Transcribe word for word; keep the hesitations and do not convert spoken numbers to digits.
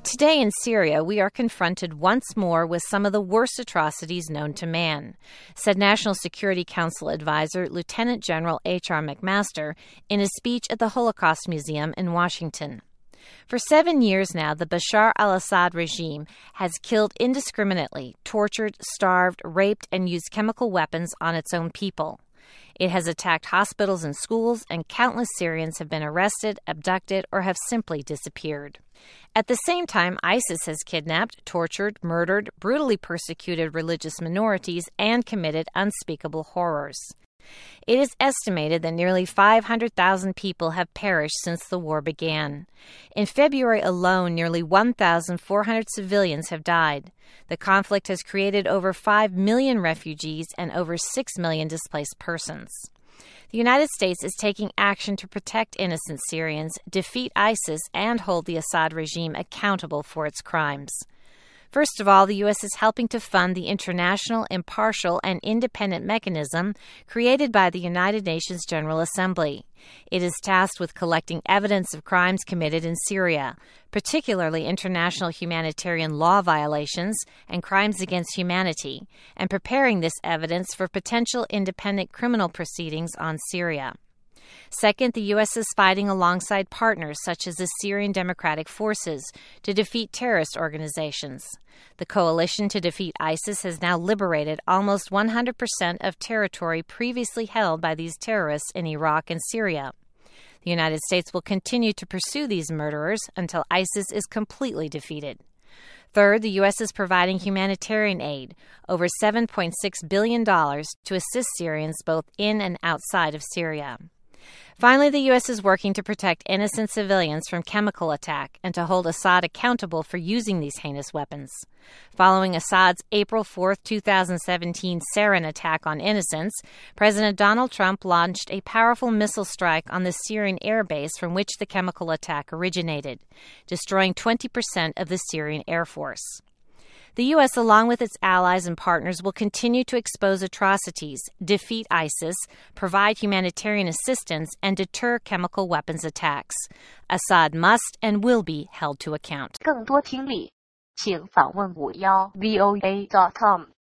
Today in Syria, we are confronted once more with some of the worst atrocities known to man, said National Security Council advisor Lieutenant General H R McMaster in a speech at the Holocaust Museum in Washington. For seven years now, the Bashar al-Assad regime has killed indiscriminately, tortured, starved, raped, and used chemical weapons on its own people. It has attacked hospitals and schools, and countless Syrians have been arrested, abducted, or have simply disappeared. At the same time, ISIS has kidnapped, tortured, murdered, brutally persecuted religious minorities, and committed unspeakable horrors. It is estimated that nearly five hundred thousand people have perished since the war began. In February alone, nearly one thousand four hundred civilians have died. The conflict has created over five million refugees and over six million displaced persons. The United States is taking action to protect innocent Syrians, defeat ISIS, and hold the Assad regime accountable for its crimes. First of all, the U S is helping to fund the international, impartial, and independent mechanism created by the United Nations General Assembly. It is tasked with collecting evidence of crimes committed in Syria, particularly international humanitarian law violations and crimes against humanity, and preparing this evidence for potential independent criminal proceedings on Syria. Second, the U S is fighting alongside partners such as the Syrian Democratic Forces to defeat terrorist organizations. The coalition to defeat ISIS has now liberated almost one hundred percent of territory previously held by these terrorists in Iraq and Syria. The United States will continue to pursue these murderers until ISIS is completely defeated. Third, the U S is providing humanitarian aid, over seven point six billion dollars, to assist Syrians both in and outside of Syria. Finally, the U S is working to protect innocent civilians from chemical attack and to hold Assad accountable for using these heinous weapons. Following Assad's April fourth, twenty seventeen sarin attack on innocents, President Donald Trump launched a powerful missile strike on the Syrian air base from which the chemical attack originated, destroying twenty percent of the Syrian Air Force. The U S, along with its allies and partners, will continue to expose atrocities, defeat ISIS, provide humanitarian assistance, and deter chemical weapons attacks. Assad must and will be held to account. 更多听力，请访问五幺 V O A dot com。